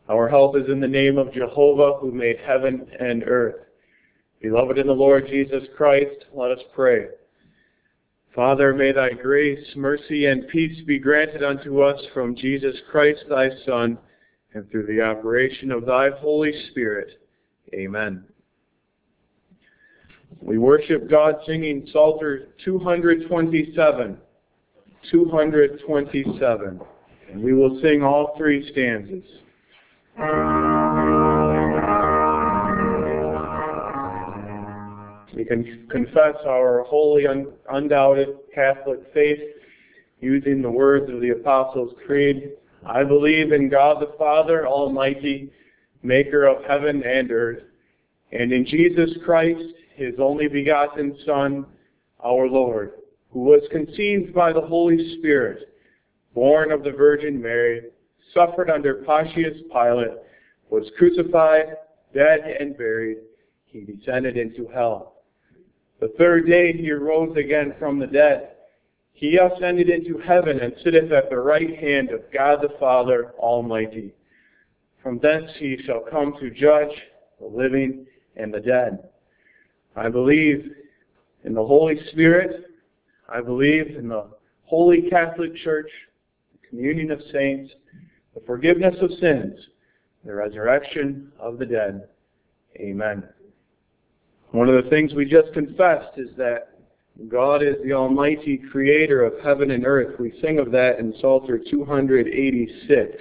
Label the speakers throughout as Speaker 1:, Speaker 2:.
Speaker 1: Our help is in the name of Jehovah, who made heaven and earth. Beloved in the Lord Jesus Christ, let us pray. Father, may thy grace, mercy, and peace be granted unto us from Jesus Christ, thy Son, and through the operation of thy Holy Spirit. Amen. We worship God singing Psalter 227. 227. And we will sing all three stanzas. We can confess our holy, undoubted Catholic faith using the words of the Apostles' Creed. I believe in God the Father Almighty, maker of heaven and earth, and in Jesus Christ, his only begotten Son, our Lord, who was conceived by the Holy Spirit, born of the Virgin Mary, suffered under Pontius Pilate, was crucified, dead, and buried. He descended into hell. The third day he arose again from the dead. He ascended into heaven and sitteth at the right hand of God the Father Almighty. From thence he shall come to judge the living and the dead. I believe in the Holy Spirit. I believe in the Holy Catholic Church, the communion of saints, the forgiveness of sins, the resurrection of the dead. Amen. One of the things we just confessed is that God is the Almighty Creator of heaven and earth. We sing of that in Psalter 286.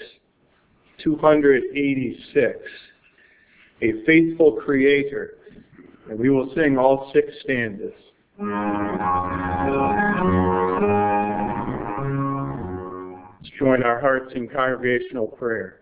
Speaker 1: 286. A faithful Creator. And we will sing all 6 stanzas. Let's join our hearts in congregational prayer.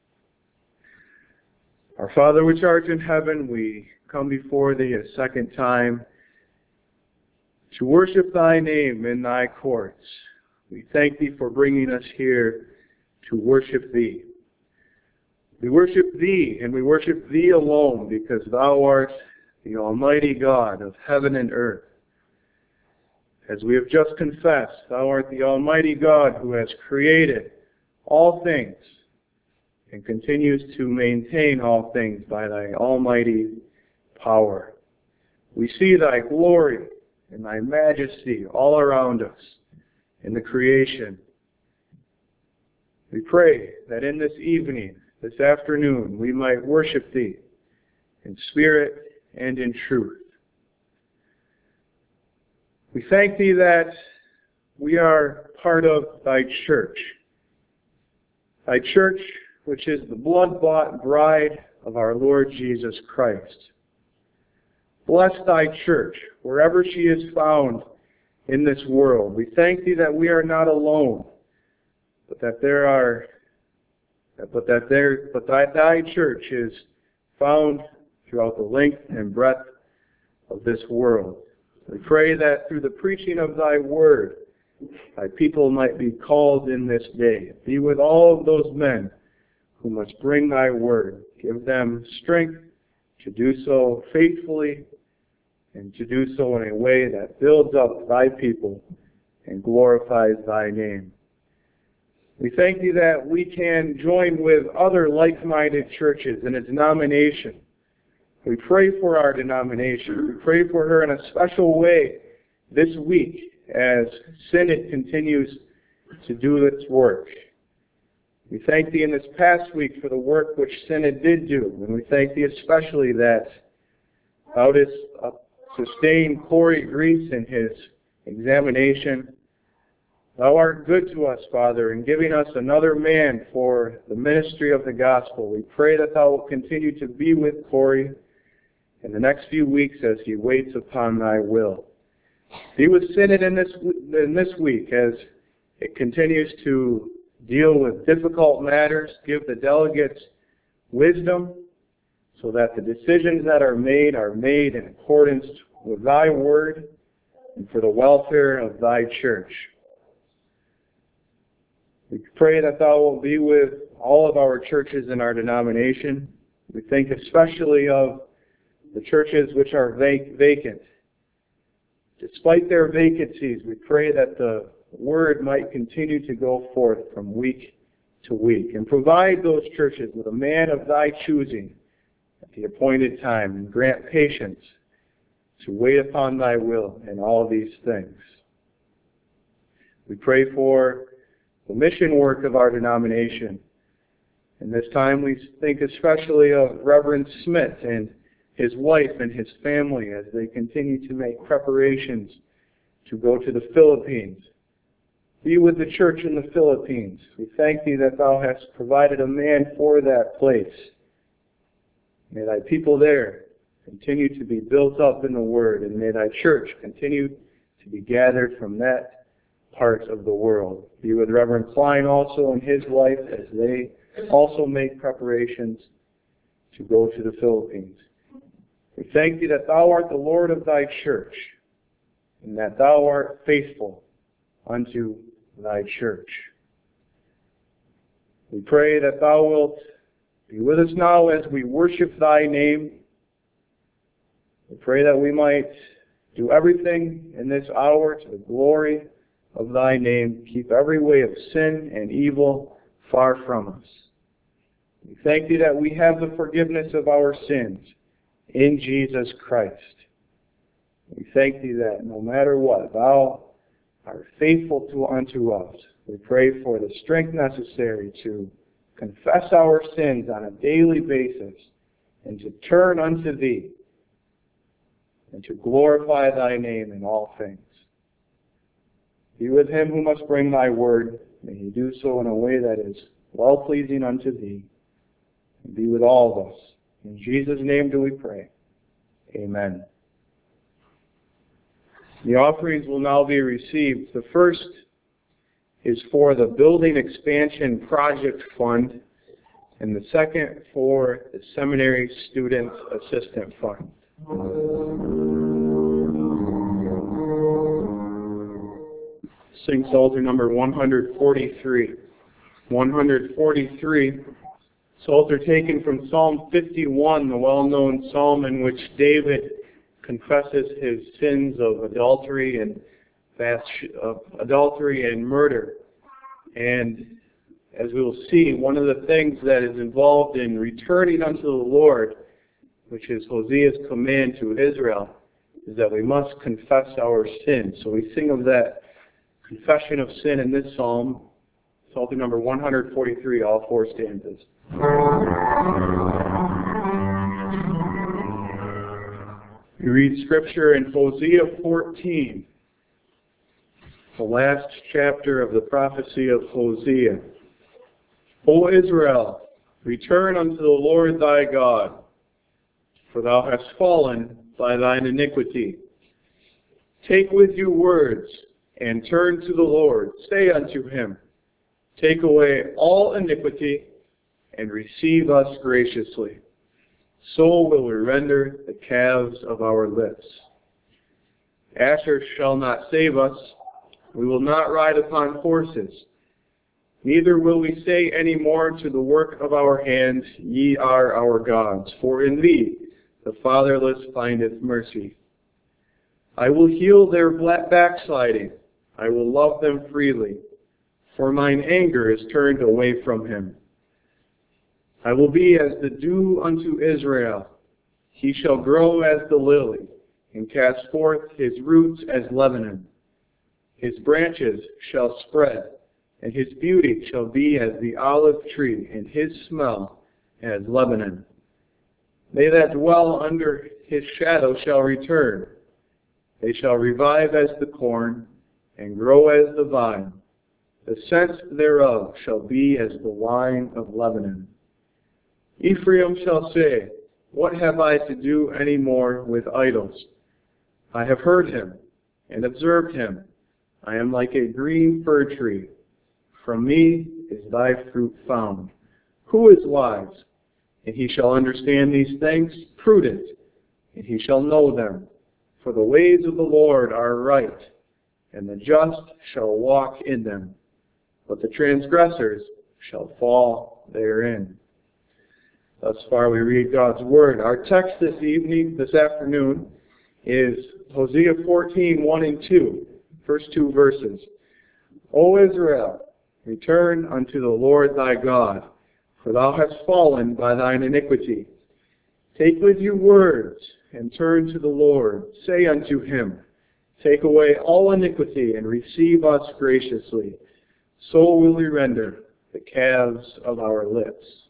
Speaker 1: Our Father which art in heaven, we come before thee a second time to worship thy name in thy courts. We thank thee for bringing us here to worship thee. We worship thee, and we worship thee alone, because thou art the Almighty God of heaven and earth. As we have just confessed, thou art the Almighty God who has created all things and continues to maintain all things by thy almighty power. We see thy glory and thy majesty all around us in the creation. We pray that in this evening, this afternoon, we might worship thee in spirit and in truth. We thank thee that we are part of thy church which is the blood-bought bride of our Lord Jesus Christ. Bless thy church wherever she is found in this world. We thank thee that we are not alone, but that thy church is found throughout the length and breadth of this world. We pray that through the preaching of thy word, thy people might be called in this day. Be with all of those men who must bring thy word. Give them strength to do so faithfully and to do so in a way that builds up thy people and glorifies thy name. We thank thee that we can join with other like-minded churches in a denomination. We pray for our denomination. We pray for her in a special way this week as Synod continues to do its work. We thank thee in this past week for the work which Synod did do, and we thank thee especially that thou didst sustain Corey Grease in his examination. Thou art good to us, Father, in giving us another man for the ministry of the gospel. We pray that thou wilt continue to be with Corey in the next few weeks as he waits upon thy will. Be with Synod in this week as it continues to deal with difficult matters. Give the delegates wisdom so that the decisions that are made in accordance with thy word and for the welfare of thy church. We pray that thou wilt be with all of our churches in our denomination. We think especially of the churches which are vacant. Despite their vacancies, we pray that the word might continue to go forth from week to weak. And provide those churches with a man of thy choosing at the appointed time, and grant patience to wait upon thy will in all these things. We pray for the mission work of our denomination. And this time we think especially of Reverend Smith and his wife and his family as they continue to make preparations to go to the Philippines. Be with the church in the Philippines. We thank thee that thou hast provided a man for that place. May thy people there continue to be built up in the Word, and may thy church continue to be gathered from that part of the world. Be with Reverend Klein also and his wife as they also make preparations to go to the Philippines. We thank thee that thou art the Lord of thy church, and that thou art faithful unto thy church. We pray that thou wilt be with us now as we worship thy name. We pray that we might do everything in this hour to the glory of thy name. Keep every way of sin and evil far from us. We thank thee that we have the forgiveness of our sins in Jesus Christ. We thank thee that no matter what, thou art faithful unto us. We pray for the strength necessary to confess our sins on a daily basis and to turn unto thee and to glorify thy name in all things. Be with him who must bring thy word. May he do so in a way that is well-pleasing unto thee. And be with all of us. In Jesus' name do we pray. Amen. The offerings will now be received. The first is for the Building Expansion Project Fund, and the second for the Seminary Student Assistant Fund. Sing Psalter number 143. 143, Psalter taken from Psalm 51, the well-known psalm in which David confesses his sins of adultery and murder. And as we will see, one of the things that is involved in returning unto the Lord, which is Hosea's command to Israel, is that we must confess our sins. So we sing of that confession of sin in this psalm, Psalter number 143, all four stanzas. We read scripture in Hosea 14, the last chapter of the prophecy of Hosea. O Israel, return unto the Lord thy God, for thou hast fallen by thine iniquity. Take with you words, and turn to the Lord. Say unto him, take away all iniquity, and receive us graciously. So will we render the calves of our lips. Asher shall not save us. We will not ride upon horses. Neither will we say any more to the work of our hands, ye are our gods. For in thee the fatherless findeth mercy. I will heal their backsliding. I will love them freely. For mine anger is turned away from him. I will be as the dew unto Israel. He shall grow as the lily, and cast forth his roots as Lebanon. His branches shall spread, and his beauty shall be as the olive tree, and his smell as Lebanon. They that dwell under his shadow shall return. They shall revive as the corn, and grow as the vine. The scent thereof shall be as the wine of Lebanon. Ephraim shall say, what have I to do any more with idols? I have heard him, and observed him. I am like a green fir tree. From me is thy fruit found. Who is wise? And he shall understand these things. Prudent, and he shall know them. For the ways of the Lord are right, and the just shall walk in them. But the transgressors shall fall therein. Thus far we read God's Word. Our text this afternoon, is Hosea 14, 1 and 2. First two verses. O Israel, Return unto the Lord thy God, for thou hast fallen by thine iniquity. Take with you words, and turn to the Lord. Say unto him, Take away all iniquity, and receive us graciously. So will we render the calves of our lips.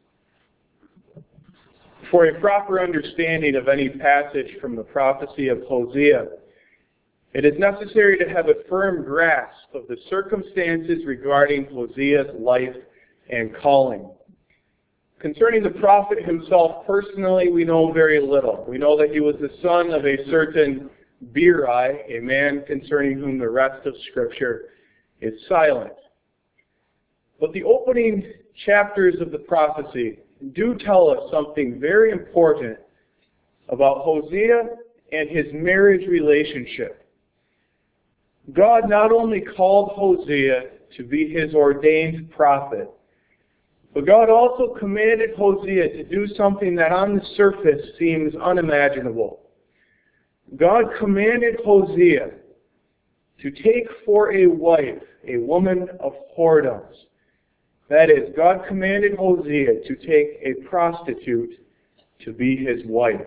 Speaker 1: For a proper understanding of any passage from the prophecy of Hosea, it is necessary to have a firm grasp of the circumstances regarding Hosea's life and calling. Concerning the prophet himself personally, we know very little. We know that he was the son of a certain Beeri, a man concerning whom the rest of Scripture is silent. But the opening chapters of the prophecy do tell us something very important about Hosea and his marriage relationship. God not only called Hosea to be his ordained prophet, but God also commanded Hosea to do something that on the surface seems unimaginable. God commanded Hosea to take for a wife a woman of whoredoms. That is, God commanded Hosea to take a prostitute to be his wife.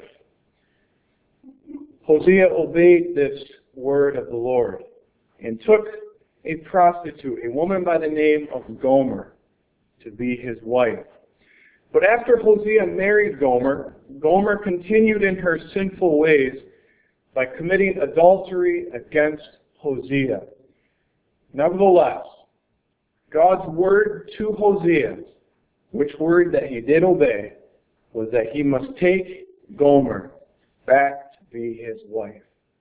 Speaker 1: Hosea obeyed this word of the Lord and took a prostitute, a woman by the name of Gomer, to be his wife. But after Hosea married Gomer, Gomer continued in her sinful ways by committing adultery against Hosea. Nevertheless, God's word to Hosea, which word that he did obey, was that he must take Gomer back to be his wife.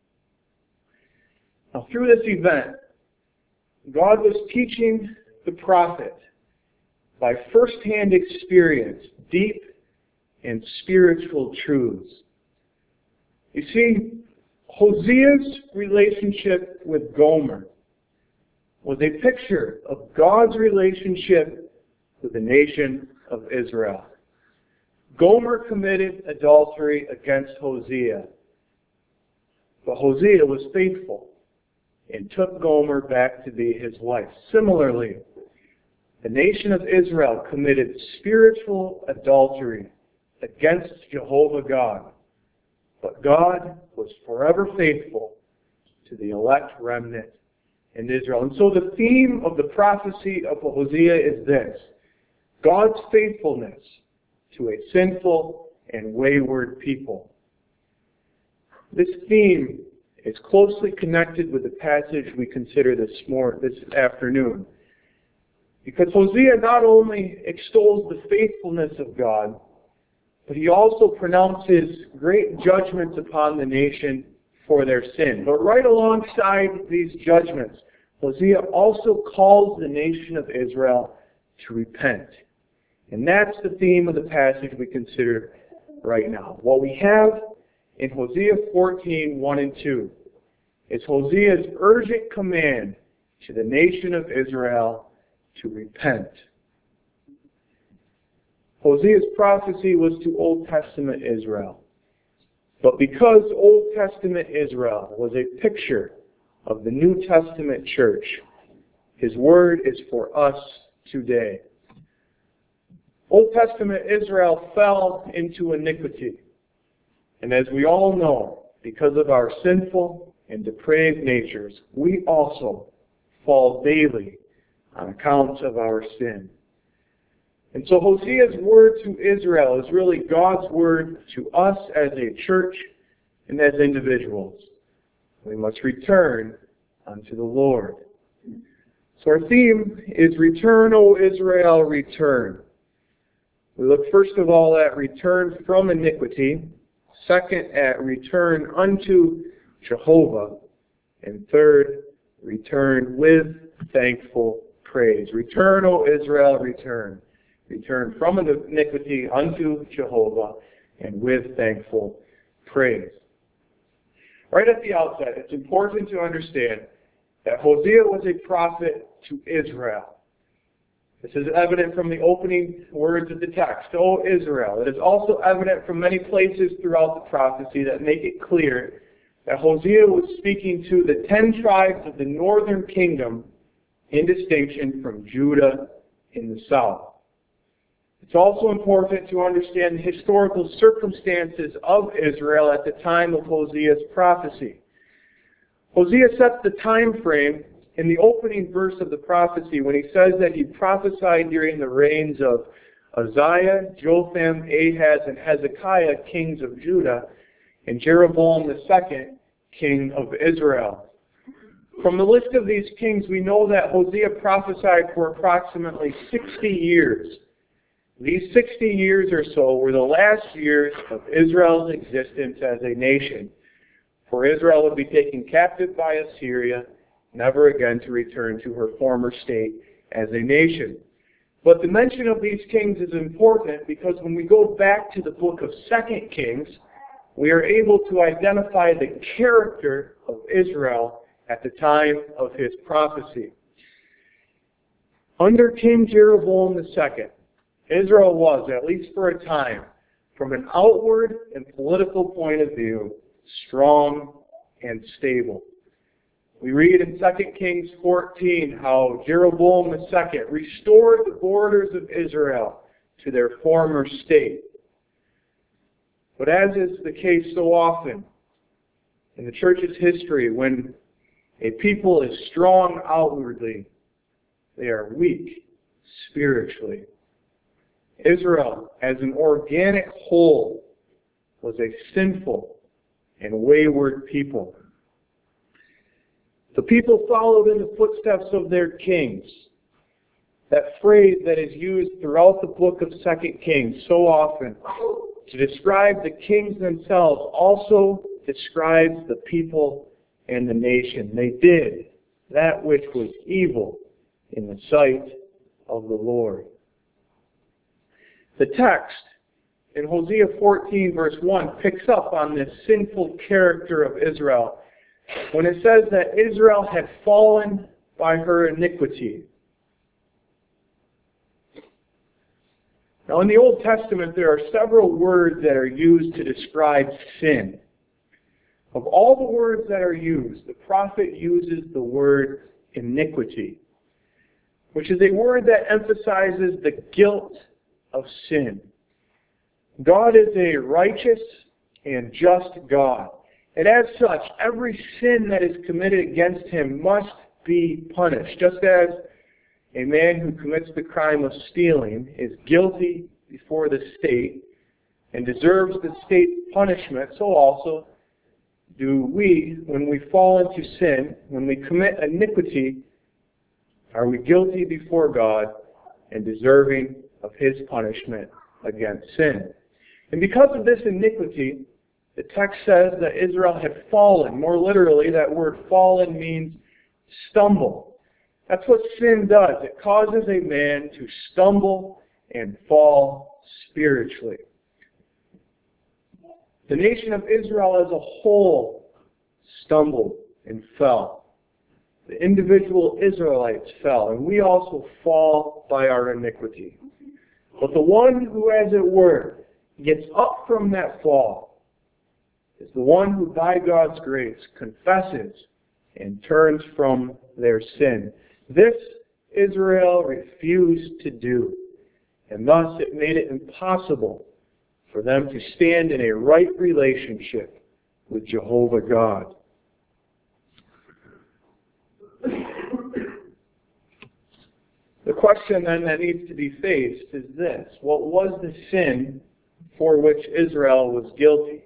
Speaker 1: Now, through this event, God was teaching the prophet by first-hand experience deep and spiritual truths. You see, Hosea's relationship with Gomer was a picture of God's relationship with the nation of Israel. Gomer committed adultery against Hosea, but Hosea was faithful and took Gomer back to be his wife. Similarly, the nation of Israel committed spiritual adultery against Jehovah God, but God was forever faithful to the elect remnant in Israel. And so the theme of the prophecy of Hosea is this: God's faithfulness to a sinful and wayward people. This theme is closely connected with the passage we consider this afternoon. Because Hosea not only extols the faithfulness of God, but he also pronounces great judgments upon the nation for their sin. But right alongside these judgments, Hosea also calls the nation of Israel to repent. And that's the theme of the passage we consider right now. What we have in Hosea 14, 1 and 2 is Hosea's urgent command to the nation of Israel to repent. Hosea's prophecy was to Old Testament Israel. But because Old Testament Israel was a picture of the New Testament church, his word is for us today. Old Testament Israel fell into iniquity. And as we all know, because of our sinful and depraved natures, we also fall daily on account of our sin. And so Hosea's word to Israel is really God's word to us as a church and as individuals. We must return unto the Lord. So our theme is Return, O Israel, return. We look first of all at return from iniquity, second at return unto Jehovah, and third, return with thankful praise. Return, O Israel, return. Return from iniquity unto Jehovah, and with thankful praise. Right at the outset, it's important to understand that Hosea was a prophet to Israel. This is evident from the opening words of the text, O Israel. It is also evident from many places throughout the prophecy that make it clear that Hosea was speaking to the 10 tribes of the northern kingdom in distinction from Judah in the south. It's also important to understand the historical circumstances of Israel at the time of Hosea's prophecy. Hosea sets the time frame in the opening verse of the prophecy when he says that he prophesied during the reigns of Uzziah, Jotham, Ahaz, and Hezekiah, kings of Judah, and Jeroboam II, king of Israel. From the list of these kings, we know that Hosea prophesied for approximately 60 years. These 60 years or so were the last years of Israel's existence as a nation, for Israel would be taken captive by Assyria, never again to return to her former state as a nation. But the mention of these kings is important because when we go back to the book of 2 Kings, we are able to identify the character of Israel at the time of his prophecy. Under King Jeroboam II, Israel was, at least for a time, from an outward and political point of view, strong and stable. We read in 2 Kings 14 how Jeroboam II restored the borders of Israel to their former state. But as is the case so often in the church's history, when a people is strong outwardly, they are weak spiritually. Israel, as an organic whole, was a sinful and wayward people. The people followed in the footsteps of their kings. That phrase that is used throughout the book of 2 Kings so often to describe the kings themselves also describes the people and the nation. They did that which was evil in the sight of the Lord. The text in Hosea 14 verse 1 picks up on this sinful character of Israel when it says that Israel had fallen by her iniquity. Now in the Old Testament there are several words that are used to describe sin. Of all the words that are used, the prophet uses the word iniquity, which is a word that emphasizes the guilt of sin. God is a righteous and just God. And as such, every sin that is committed against Him must be punished. Just as a man who commits the crime of stealing is guilty before the state and deserves the state's punishment, so also do we, when we fall into sin, when we commit iniquity, are we guilty before God and deserving of His punishment against sin. And because of this iniquity, the text says that Israel had fallen. More literally, that word fallen means stumble. That's what sin does. It causes a man to stumble and fall spiritually. The nation of Israel as a whole stumbled and fell. The individual Israelites fell, and we also fall by our iniquity. But the one who, as it were, gets up from that fall is the one who, by God's grace, confesses and turns from their sin. This Israel refused to do, and thus it made it impossible for them to stand in a right relationship with Jehovah God. The question then that needs to be faced is this: what was the sin for which Israel was guilty?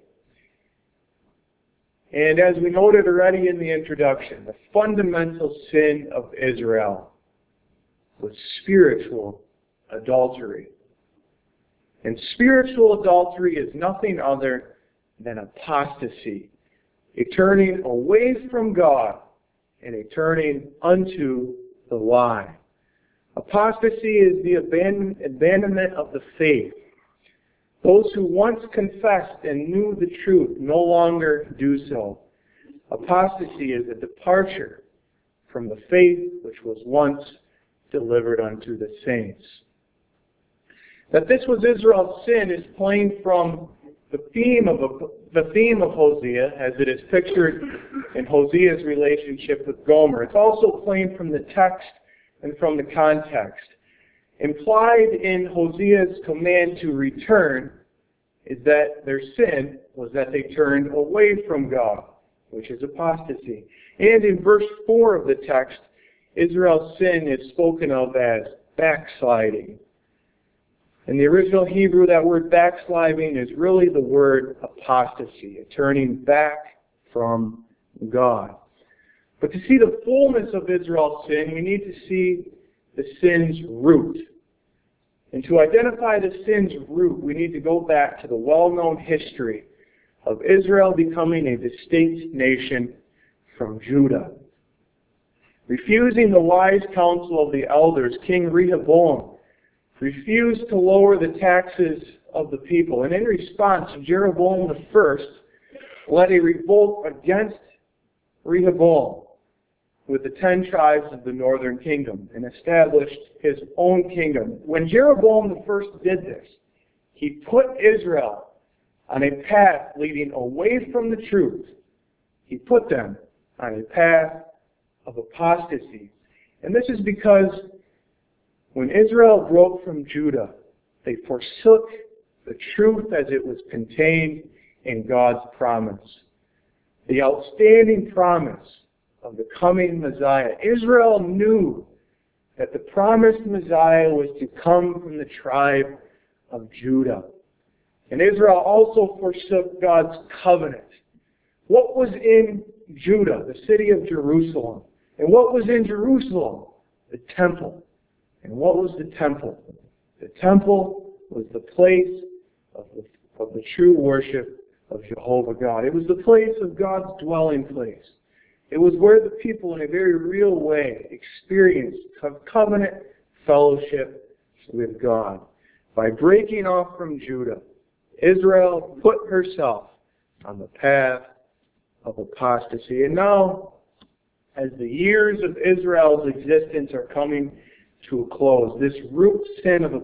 Speaker 1: And as we noted already in the introduction, the fundamental sin of Israel was spiritual adultery. And spiritual adultery is nothing other than apostasy, a turning away from God and a turning unto the lie. Apostasy is the abandonment of the faith. Those who once confessed and knew the truth no longer do so. Apostasy is a departure from the faith which was once delivered unto the saints. That this was Israel's sin is plain from the theme of Hosea, as it is pictured in Hosea's relationship with Gomer. It's also plain from the text and from the context. Implied in Hosea's command to return is that their sin was that they turned away from God, which is apostasy. And in verse 4 of the text, Israel's sin is spoken of as backsliding. In the original Hebrew, that word backsliding is really the word apostasy, a turning back from God. But to see the fullness of Israel's sin, we need to see the sin's root. And to identify the sin's root, we need to go back to the well-known history of Israel becoming a distinct nation from Judah. Refusing the wise counsel of the elders, King Rehoboam refused to lower the taxes of the people. And in response, Jeroboam I led a revolt against Rehoboam with the 10 tribes of the northern kingdom and established his own kingdom. When Jeroboam I did this, he put Israel on a path leading away from the truth. He put them on a path of apostasy. And this is because when Israel broke from Judah, they forsook the truth as it was contained in God's promise. The outstanding promise of the coming Messiah. Israel knew that the promised Messiah was to come from the tribe of Judah. And Israel also forsook God's covenant. What was in Judah? The city of Jerusalem. And what was in Jerusalem? The temple. And what was the temple? The temple was the place of the true worship of Jehovah God. It was the place of God's dwelling place. It was where the people, in a very real way, experienced covenant fellowship with God. By breaking off from Judah, Israel put herself on the path of apostasy. And now, as the years of Israel's existence are coming to a close, this root sin of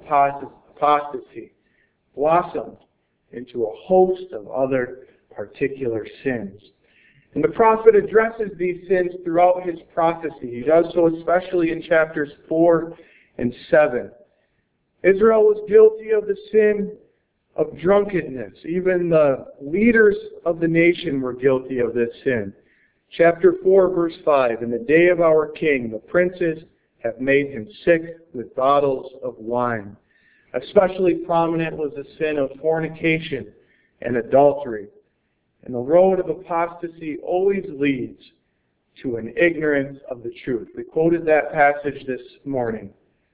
Speaker 1: apostasy blossomed into a host of other particular sins. And the prophet addresses these sins throughout his prophecy. He does so especially in chapters 4 and 7. Israel was guilty of the sin of drunkenness. Even the leaders of the nation were guilty of this sin. Chapter 4, verse 5, "In the day of our king, the princes have made him sick with bottles of wine." Especially prominent was the sin of fornication and adultery. And the road of apostasy always leads to an ignorance of the truth. We quoted that passage this morning.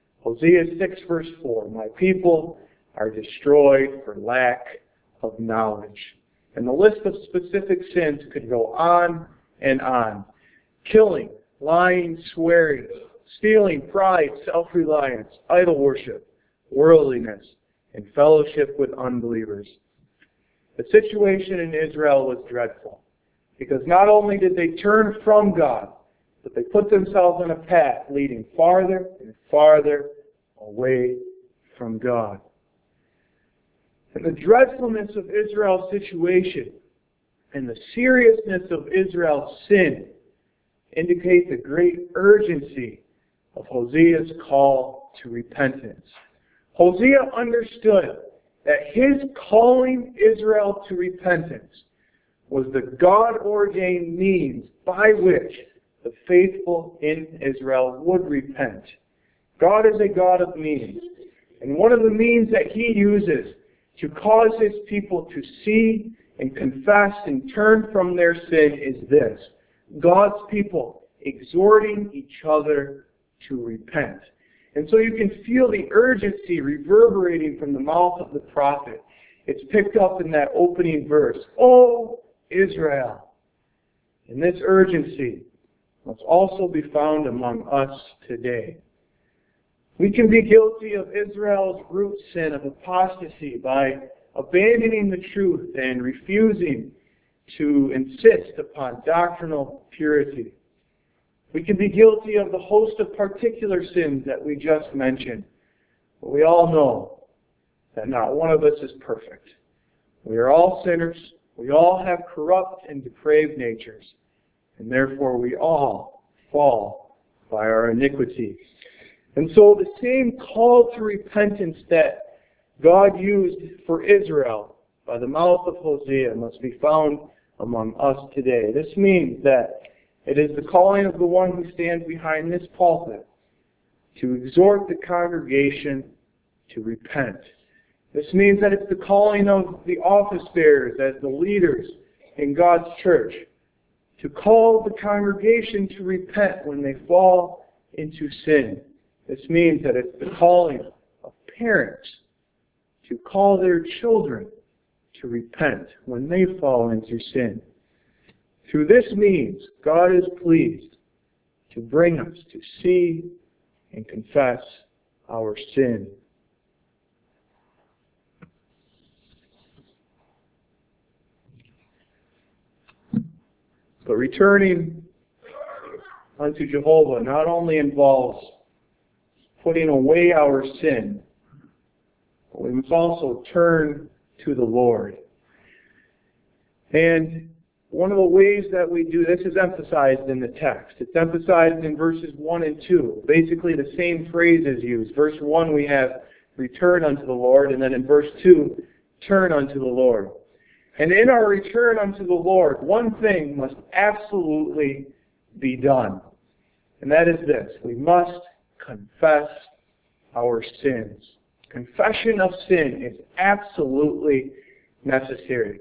Speaker 1: Hosea 6, verse 4, "My people are destroyed for lack of knowledge." And the list of specific sins could go on and on. Killing, lying, swearing, stealing, pride, self-reliance, idol worship, worldliness, and fellowship with unbelievers. The situation in Israel was dreadful, because not only did they turn from God, but they put themselves on a path leading farther and farther away from God. And the dreadfulness of Israel's situation and the seriousness of Israel's sin indicate the great urgency of Hosea's call to repentance. Hosea understood that his calling Israel to repentance was the God-ordained means by which the faithful in Israel would repent. God is a God of means. And one of the means that He uses to cause His people to see and confess and turn from their sin is this: God's people exhorting each other to repent. And so you can feel the urgency reverberating from the mouth of the prophet. It's picked up in that opening verse. "O Israel!" And this urgency must also be found among us today. We can be guilty of Israel's root sin of apostasy by abandoning the truth and refusing to insist upon doctrinal purity. We can be guilty of the host of particular sins that we just mentioned. But we all know that not one of us is perfect. We are all sinners. We all have corrupt and depraved natures. And therefore we all fall by our iniquity. And so the same call to repentance that God used for Israel by the mouth of Hosea must be found among us today. This means that it is the calling of the one who stands behind this pulpit to exhort the congregation to repent. This means that it's the calling of the office bearers as the leaders in God's church to call the congregation to repent when they fall into sin. This means that it's the calling of parents to call their children to repent when they fall into sin. Through this means, God is pleased to bring us to see and confess our sin. But returning unto Jehovah not only involves putting away our sin, but we must also turn to the Lord. And one of the ways that we do this is emphasized in the text. It's emphasized in verses 1 and 2. Basically the same phrase is used. Verse 1 we have return unto the Lord, and then in verse 2, turn unto the Lord. And in our return unto the Lord, one thing must absolutely be done. And that is this: we must confess our sins. Confession of sin is absolutely necessary.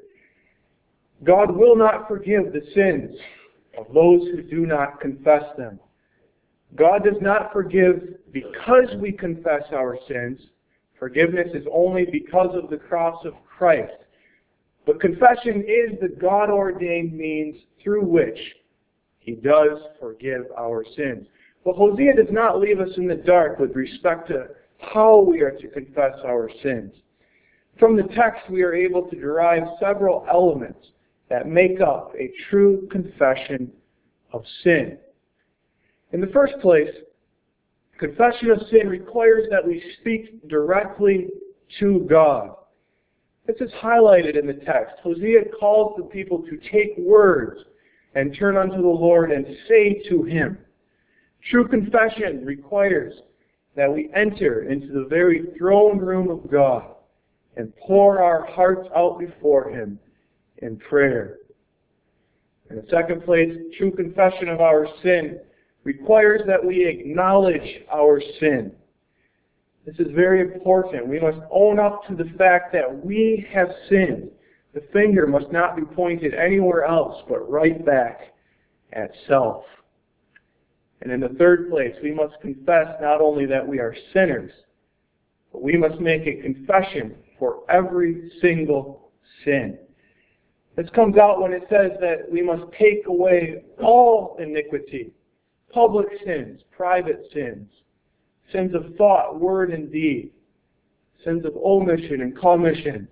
Speaker 1: God will not forgive the sins of those who do not confess them. God does not forgive because we confess our sins. Forgiveness is only because of the cross of Christ. But confession is the God-ordained means through which He does forgive our sins. But Hosea does not leave us in the dark with respect to how we are to confess our sins. From the text, we are able to derive several elements that make up a true confession of sin. In the first place, confession of sin requires that we speak directly to God. This is highlighted in the text. Hosea calls the people to take words and turn unto the Lord and say to Him. True confession requires that we enter into the very throne room of God and pour our hearts out before Him in prayer. In the second place, true confession of our sin requires that we acknowledge our sin. This is very important. We must own up to the fact that we have sinned. The finger must not be pointed anywhere else but right back at self. And in the third place, we must confess not only that we are sinners, but we must make a confession for every single sin. This comes out when it says that we must take away all iniquity, public sins, private sins, sins of thought, word, and deed, sins of omission and commission.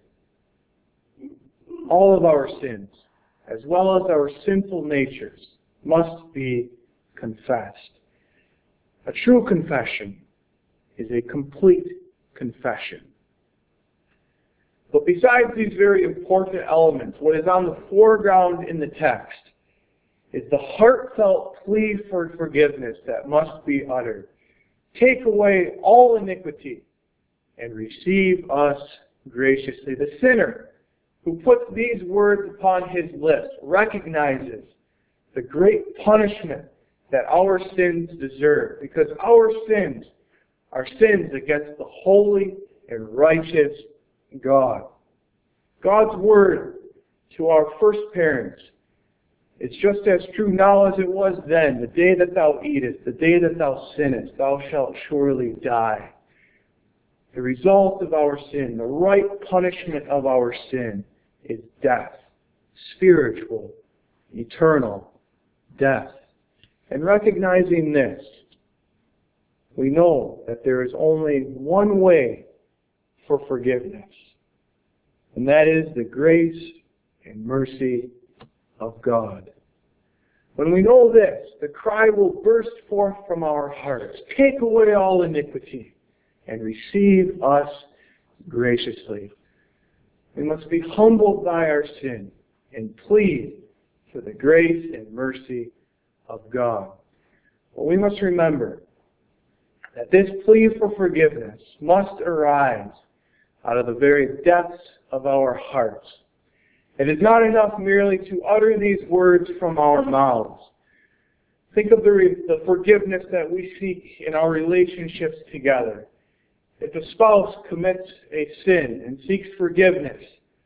Speaker 1: All of our sins, as well as our sinful natures, must be confessed. A true confession is a complete confession. But besides these very important elements, what is on the foreground in the text is the heartfelt plea for forgiveness that must be uttered. Take away all iniquity and receive us graciously. The sinner who puts these words upon his lips recognizes the great punishment that our sins deserve, because our sins are sins against the holy and righteous God. God's word to our first parents is just as true now as it was then. The day that thou eatest, the day that thou sinnest, thou shalt surely die. The result of our sin, the right punishment of our sin, is death. Spiritual, eternal death. And recognizing this, we know that there is only one way for forgiveness, and that is the grace and mercy of God. When we know this, the cry will burst forth from our hearts: take away all iniquity and receive us graciously. We must be humbled by our sin and plead for the grace and mercy of God. But we must remember that this plea for forgiveness must arise out of the very depths of our hearts. It is not enough merely to utter these words from our mouths. Think of the forgiveness that we seek in our relationships together. If a spouse commits a sin and seeks forgiveness,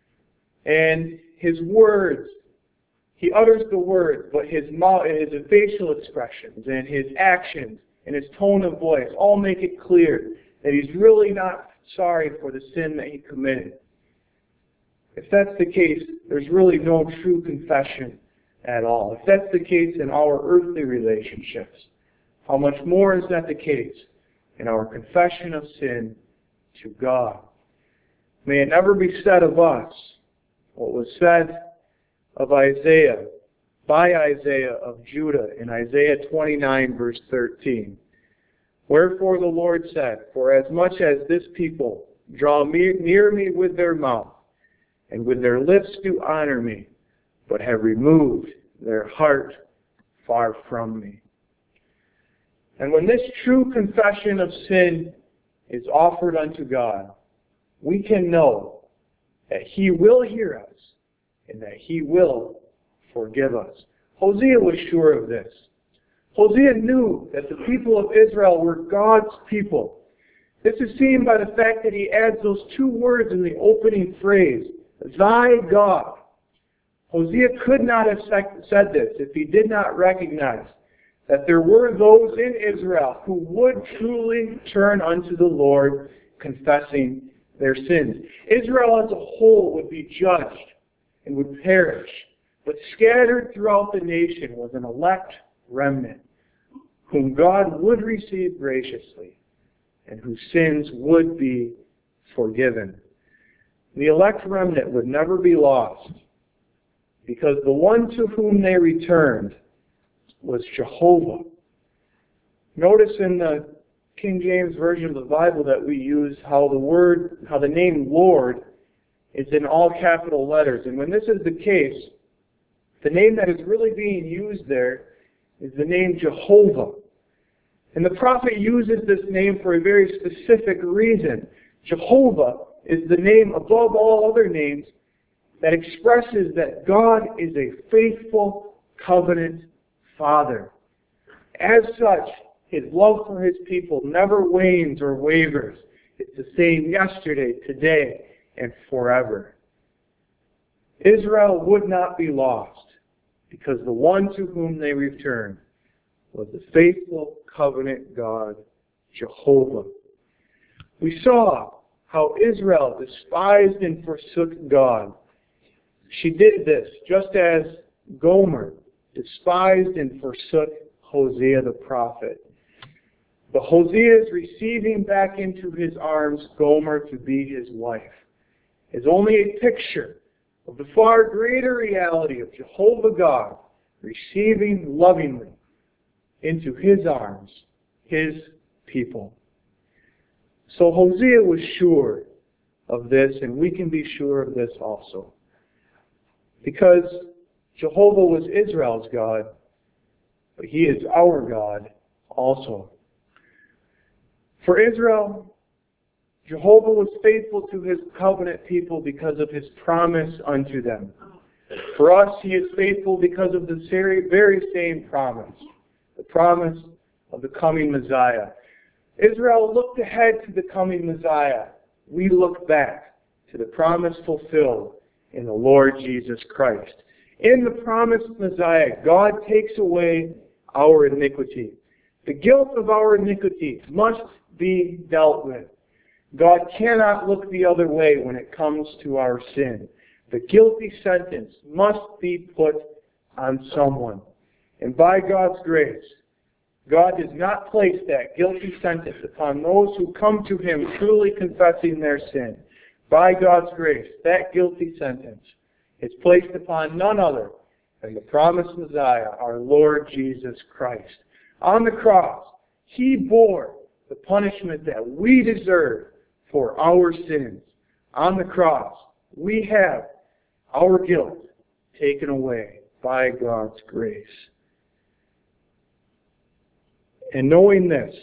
Speaker 1: and his words, he utters the words, but his mouth, his facial expressions and his actions and his tone of voice all make it clear that he's really not sorry for the sin that he committed. If that's the case, there's really no true confession at all. If that's the case in our earthly relationships, how much more is that the case in our confession of sin to God? May it never be said of us what was said of Isaiah, by Isaiah of Judah in Isaiah 29 verse 13. Wherefore the Lord said, For as much as this people draw near me with their mouth, and with their lips do honor me, but have removed their heart far from me. And when this true confession of sin is offered unto God, we can know that He will hear us and that He will forgive us. Hosea was sure of this. Hosea knew that the people of Israel were God's people. This is seen by the fact that he adds those two words in the opening phrase, Thy God. Hosea could not have said this if he did not recognize that there were those in Israel who would truly turn unto the Lord, confessing their sins. Israel as a whole would be judged and would perish, but scattered throughout the nation was an elect remnant whom God would receive graciously and whose sins would be forgiven. The elect remnant would never be lost because the one to whom they returned was Jehovah. Notice in the King James Version of the Bible that we use how the name Lord is in all capital letters. And when this is the case, the name that is really being used there is the name Jehovah. And the prophet uses this name for a very specific reason. Jehovah is the name above all other names that expresses that God is a faithful covenant Father. As such, His love for His people never wanes or wavers. It's the same yesterday, today, and forever. Israel would not be lost because the one to whom they returned was the faithful covenant God, Jehovah. We saw how Israel despised and forsook God. She did this just as Gomer despised and forsook Hosea the prophet. But Hosea is receiving back into his arms Gomer to be his wife. Is only a picture of the far greater reality of Jehovah God receiving lovingly into His arms His people. So Hosea was sure of this, and we can be sure of this also. Because Jehovah was Israel's God, but He is our God also. For Israel, Jehovah was faithful to His covenant people because of His promise unto them. For us, He is faithful because of the very same promise, the promise of the coming Messiah. Israel looked ahead to the coming Messiah. We look back to the promise fulfilled in the Lord Jesus Christ. In the promised Messiah, God takes away our iniquity. The guilt of our iniquity must be dealt with. God cannot look the other way when it comes to our sin. The guilty sentence must be put on someone. And by God's grace, God does not place that guilty sentence upon those who come to Him truly confessing their sin. By God's grace, that guilty sentence is placed upon none other than the promised Messiah, our Lord Jesus Christ. On the cross, He bore the punishment that we deserve for our sins. On the cross, we have our guilt taken away by God's grace. And knowing this,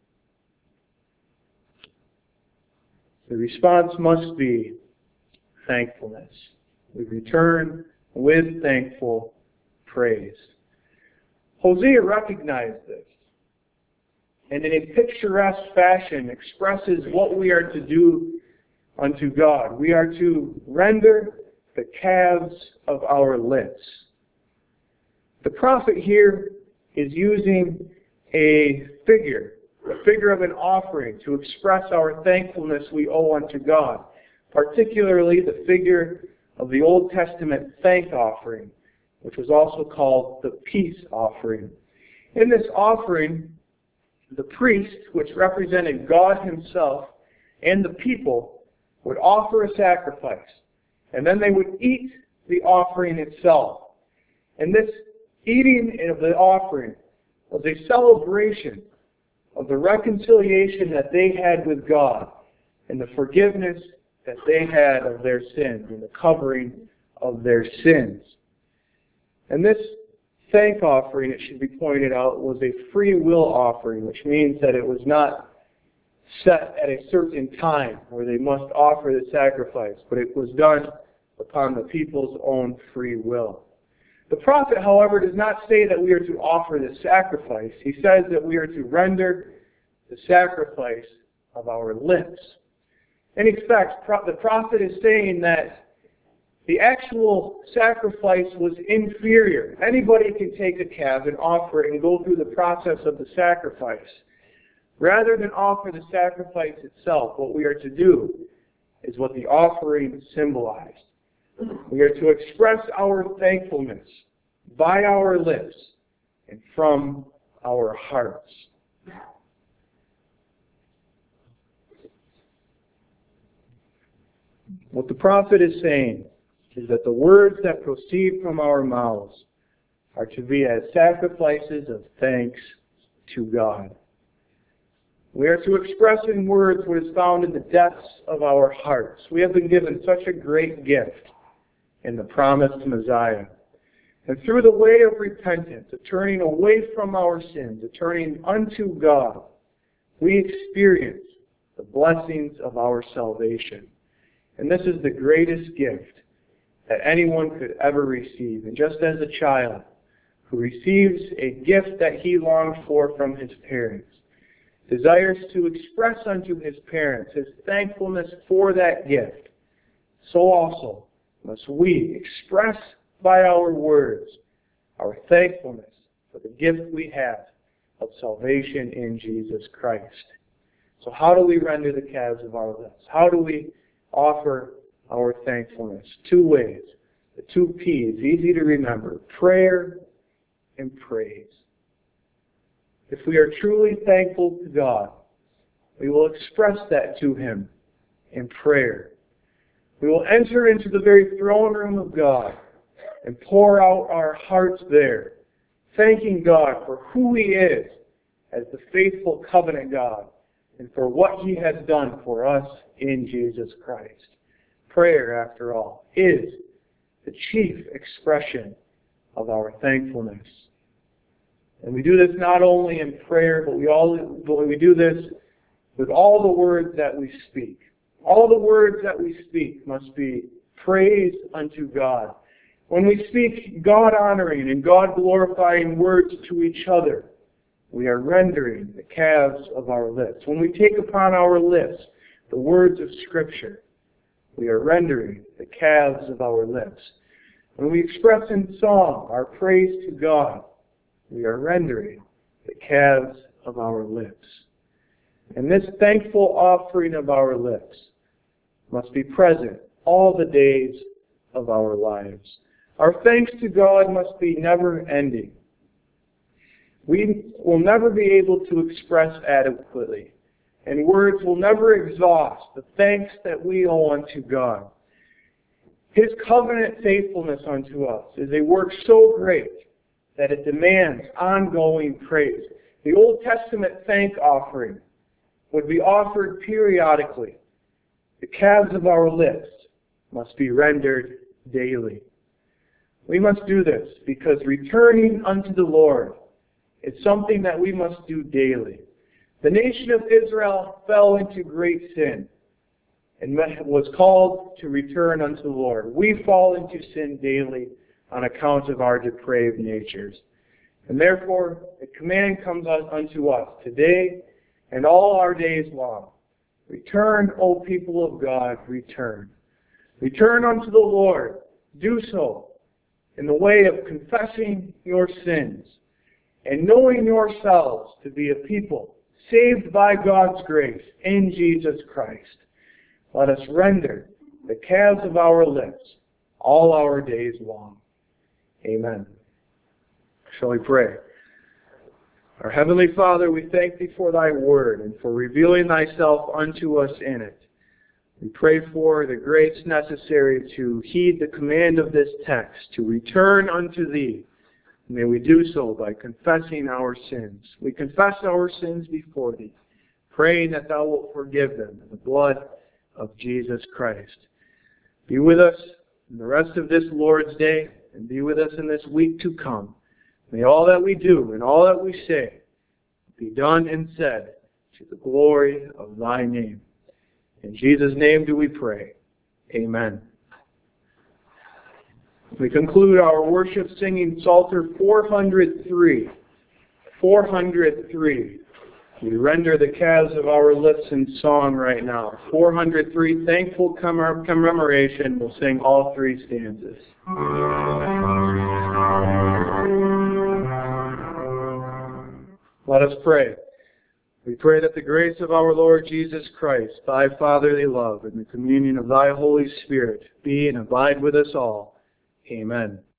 Speaker 1: the response must be thankfulness. We return with thankful praise. Hosea recognized this, and in a picturesque fashion expresses what we are to do unto God. We are to render the calves of our lips. The prophet here is using a figure of an offering to express our thankfulness we owe unto God, particularly the figure of the Old Testament thank offering, which was also called the peace offering. In this offering, the priest, which represented God himself and the people, would offer a sacrifice, and then they would eat the offering itself. And this eating of the offering was a celebration of the reconciliation that they had with God and the forgiveness that they had of their sins and the covering of their sins. And this thank offering, it should be pointed out, was a free will offering, which means that it was not set at a certain time where they must offer the sacrifice, but it was done upon the people's own free will. The prophet, however, does not say that we are to offer the sacrifice. He says that we are to render the sacrifice of our lips. In effect, the prophet is saying that the actual sacrifice was inferior. Anybody can take a calf and offer it and go through the process of the sacrifice. Rather than offer the sacrifice itself, what we are to do is what the offering symbolized. We are to express our thankfulness by our lips and from our hearts. What the prophet is saying is that the words that proceed from our mouths are to be as sacrifices of thanks to God. We are to express in words what is found in the depths of our hearts. We have been given such a great gift in the promised Messiah. And through the way of repentance, a turning away from our sins, a turning unto God, we experience the blessings of our salvation. And this is the greatest gift that anyone could ever receive. And just as a child who receives a gift that he longed for from his parents, desires to express unto his parents his thankfulness for that gift, so also must we express by our words our thankfulness for the gift we have of salvation in Jesus Christ. So how do we render the calves of our lips? How do we offer our thankfulness? Two ways. The two P's, easy to remember: prayer and praise. If we are truly thankful to God, we will express that to Him in prayer. We will enter into the very throne room of God and pour out our hearts there, thanking God for who He is as the faithful covenant God and for what He has done for us in Jesus Christ. Prayer, after all, is the chief expression of our thankfulness. And we do this not only in prayer, but we do this with all the words that we speak. All the words that we speak must be praise unto God. When we speak God-honoring and God-glorifying words to each other, we are rendering the calves of our lips. When we take upon our lips the words of Scripture, we are rendering the calves of our lips. When we express in song our praise to God, we are rendering the calves of our lips. And this thankful offering of our lips must be present all the days of our lives. Our thanks to God must be never-ending. We will never be able to express adequately, and words will never exhaust the thanks that we owe unto God. His covenant faithfulness unto us is a work so great that it demands ongoing praise. The Old Testament thank offering would be offered periodically. The calves of our lips must be rendered daily. We must do this because returning unto the Lord It's something that we must do daily. The nation of Israel fell into great sin and was called to return unto the Lord. We fall into sin daily on account of our depraved natures. And therefore, the command comes unto us today and all our days long. Return, O people of God, return. Return unto the Lord. Do so in the way of confessing your sins and knowing yourselves to be a people saved by God's grace in Jesus Christ. Let us render the calves of our lips all our days long. Amen. Shall we pray? Our Heavenly Father, we thank Thee for Thy Word and for revealing Thyself unto us in it. We pray for the grace necessary to heed the command of this text, to return unto Thee. May we do so by confessing our sins. We confess our sins before Thee, praying that Thou wilt forgive them in the blood of Jesus Christ. Be with us in the rest of this Lord's Day, and be with us in this week to come. May all that we do and all that we say be done and said to the glory of Thy name. In Jesus' name do we pray. Amen. We conclude our worship singing Psalter 403. 403. We render the calves of our lips in song right now. 403, Thankful Commemoration. We'll sing all three stanzas. Let us pray. We pray that the grace of our Lord Jesus Christ, Thy fatherly love, and the communion of Thy Holy Spirit be and abide with us all. Amen.